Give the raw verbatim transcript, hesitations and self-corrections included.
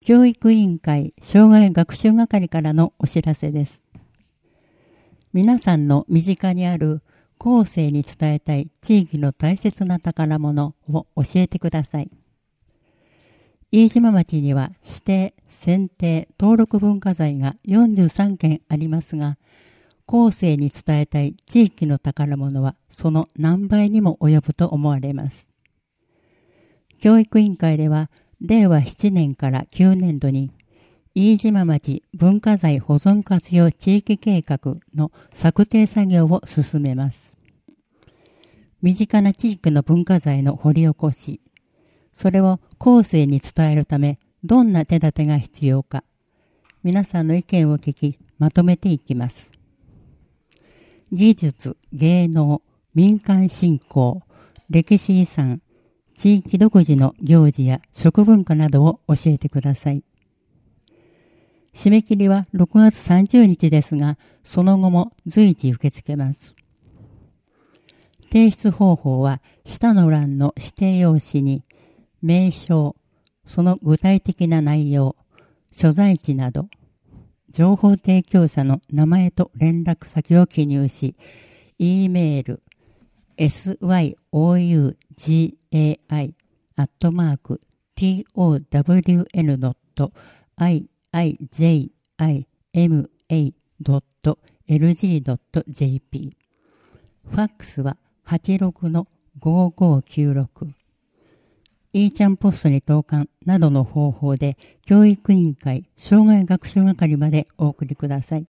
教育委員会障害学習係からのお知らせです。皆さんの身近にある後世に伝えたい地域の大切な宝物を教えてください。飯島町には指定、選定、登録文化財がよんじゅうさんけんありますが、後世に伝えたい地域の宝物はその何倍にも及ぶと思われます。教育委員会では、れいわななねんからきゅうねんどに、飯島町文化財保存活用地域計画の策定作業を進めます。身近な地域の文化財の掘り起こし、それを後世に伝えるため、どんな手立てが必要か、皆さんの意見を聞き、まとめていきます。技術、芸能、民間信仰、歴史遺産、地域独自の行事や食文化などを教えてください。締め切りはろくがつさんじゅうにちですが、その後も随時受け付けます。提出方法は下の欄の指定用紙に名称、その具体的な内容、所在地など、情報提供者の名前と連絡先を記入し、E メール、エスワイオーユージェーアイ アットマーク ティーオーダブリューエヌ ドット アイアイジェイアイエムエー ドット エルジー ドット ジェーピー。ファックスははちろくのごーごーきゅうろく。E ちゃんポストに投函などの方法で教育委員会障害学習係までお送りください。